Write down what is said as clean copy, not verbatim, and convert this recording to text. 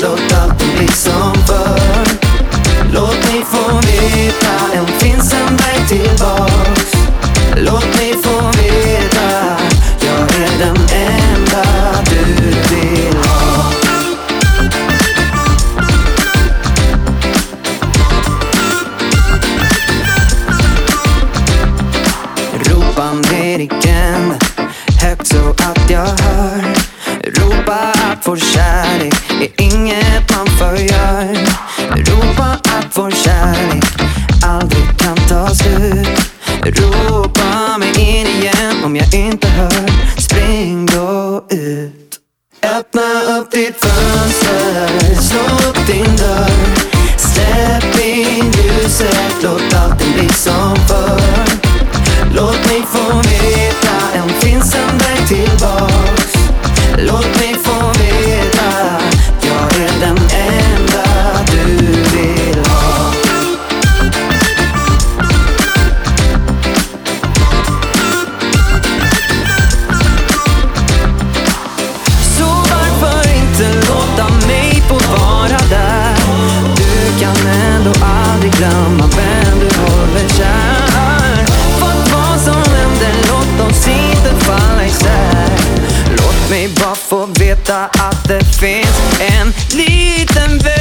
låt allting bli som förr. Låt mig få veta, än finns en väg tillbaks. Låt mig få veta, jag är den enda du vill ha. Ropa ner igen, högt så att jag hör. Ropa att vår kärlek är inget man förgör. Ropa att vår kärlek aldrig kan ta slut. Ropa mig in igen om jag inte hör. Spring då ut. Öppna upp ditt fönster, slå upp din dörr. Släpp in ljuset, låt allting bli som förr. Låt mig få veta, än finns en väg tillbaks. Låt mig få veta, jag är den enda du vill ha. Så varför inte låta mig få vara där? Du kan ändå aldrig glömma vem du håller kär. För vad som händer, låt oss inte falla isär. Låt mig bara få veta att det finns en liten väg.